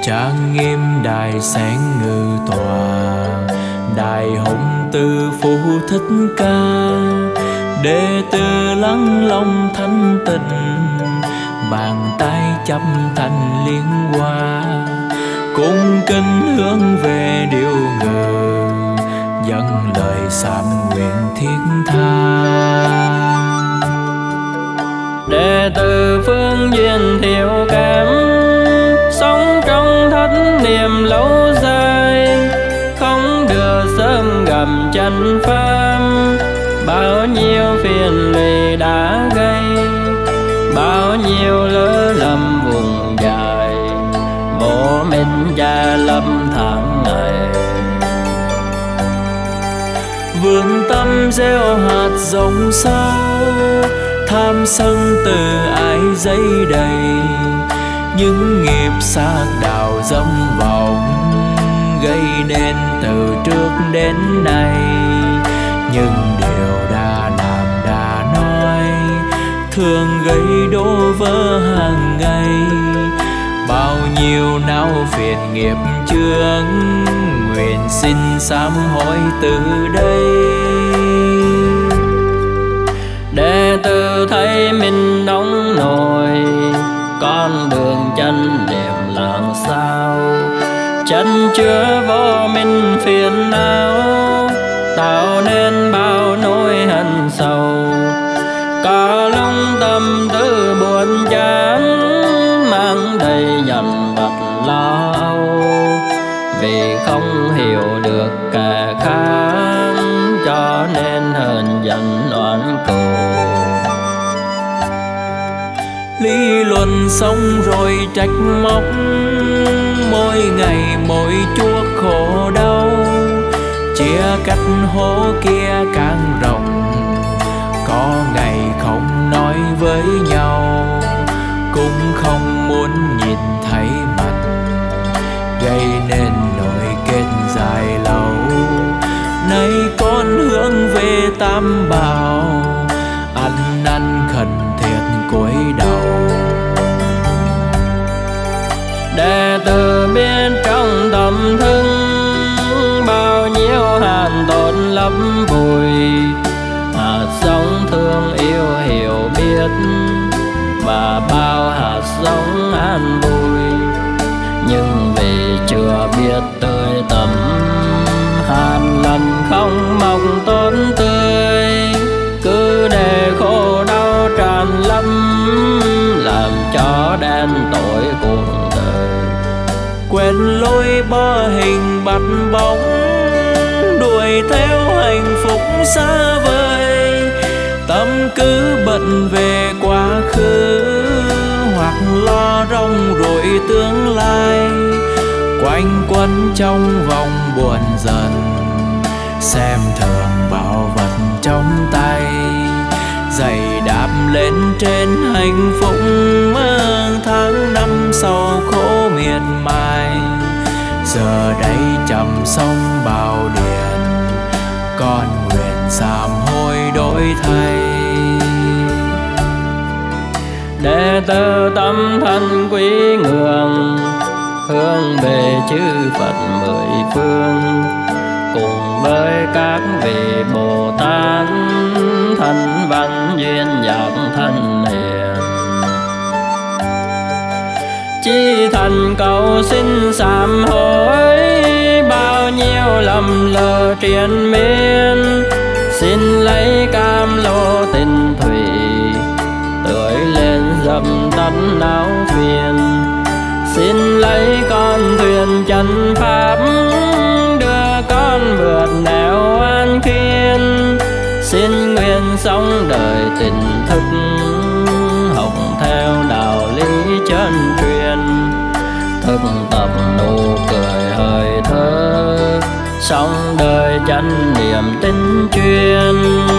trang nghiêm đài sáng ngự tòa, đại hùng từ phụ thích ca. Đệ tử lắng lòng thanh tịnh, bàn tay chắp thành liên hoa, cung kính hướng về điều ngự, dâng lời sám nguyện thiết tha. Đệ tử phương duyên thiệu cảm, sống trong thất niệm lâu dài, không được sớm gặp chân pháp. Bao nhiêu phiền lụy đã gây, bao nhiêu lỡ lầm vùng dài, vô minh gia lâm tháng ngày. Vươn tâm gieo hạt giống sâu, tham sân từ ái dấy đầy, những nghiệp xác đạo dâm vọng, gây nên từ trước đến nay. Nhưng điều đã làm đã nói, thường gây đổ vỡ hàng ngày. Bao nhiêu não phiền nghiệp chướng, nguyện xin sám hối từ đây. Đệ tử thấy mình nóng nổi, con đường chân niệm làm sao. Chân chứa vô minh phiền não, tạo nên bao nỗi hận sầu. Có lúc tâm tư buồn chán, mang đầy dằn vặt lo âu. Vì không hiểu được kẻ khác, cho nên hờn giận oán cừu. Lý luận xong rồi trách móc, mỗi ngày mỗi chuốc khổ đau. Chia cách hố kia càng rộng, có ngày không nói với nhau, cũng không muốn nhìn thấy mặt, gây nên nỗi kết dài lâu. Nay con hướng về Tam Bảo, ăn năn khẩn thiện cúi đầu. Đệ tử biết trong tâm thức, bao nhiêu hàn tổn lấp vùi. Hạt giống thương yêu hiểu biết, và bao hạt giống an vui. Nhưng vì chưa biết tươi tắm, hàn lần không mọc tốt tươi. Cứ để khổ đau tràn lấp, làm cho đen tối cuộc đời. Quên lối bỏ hình bắt bóng, đuổi theo hạnh phúc xa vời. Tâm cứ bận về quá khứ, hoặc lo rong rủi tương lai. Quanh quẩn trong vòng buồn dần, xem thường bảo vật trong tay. Giày đạp lên trên hạnh phúc, tháng năm sau khổ miệt mài. Giờ đây trầm sông Bào Điền, con nguyện sám hối đổi thay. Đệ tử tâm thân quý ngưỡng, hướng về chư Phật mười phương. Cùng với các vị Bồ Tát, thân văn duyên giác thân hiền. Chi thành cầu xin sám hối, bao nhiêu lầm lỡ triền miên. Xin lấy cam lô tình thủy, tưới lên dập tắt não phiền. Xin lấy con thuyền chân pháp, đưa con vượt nẻo an khiên. Xin nguyện sống đời tình thức, học theo đạo lý chân truyền. Thực tập nụ cười hơi thở, sống đời chân niệm tinh chuyên.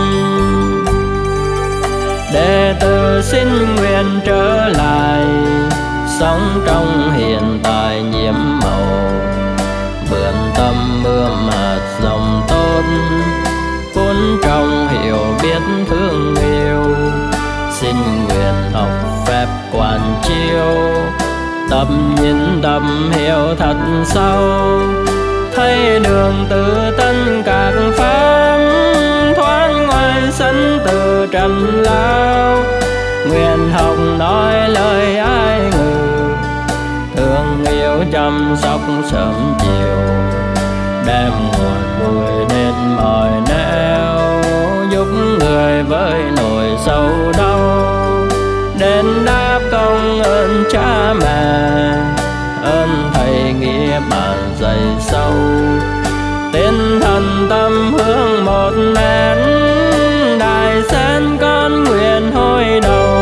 Đệ tử xin nguyện trở lại, sống trong hiện tại nhiễm màu. Vườn tâm ươm hạt giống tốt, vốn trong hiểu biết thương yêu. Xin nguyện học phép quán chiếu, tầm nhìn tầm hiểu thật sâu, thấy đường tự tân các pháp thoáng ngoài sân từ trần lao. Nguyện học nói lời ai ngừ, thương yêu chăm sóc sớm chiều, đem nguồn vui đến mọi nẻo, giúp người với nỗi sâu đau, đền đáp công ơn cha mẹ, ơn thầy nghĩa bạn dày sâu. Tinh thần tâm hướng một nén, đại sen con nguyện hồi đầu.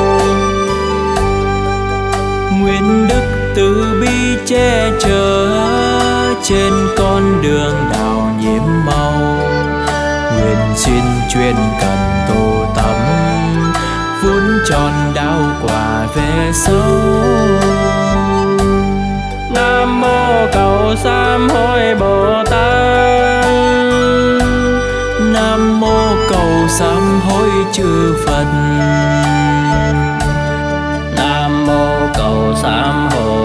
Nguyện đức từ bi che chở trên con đường đạo nhiễm màu. Nguyện xin chuyên cần tu tâm, vun tròn đạo quả về sau. Nam mô Cầu Sám Hối Bồ Tát. Nam mô Cầu Sám Hối chư Phật. Nam mô Cầu Sám Hối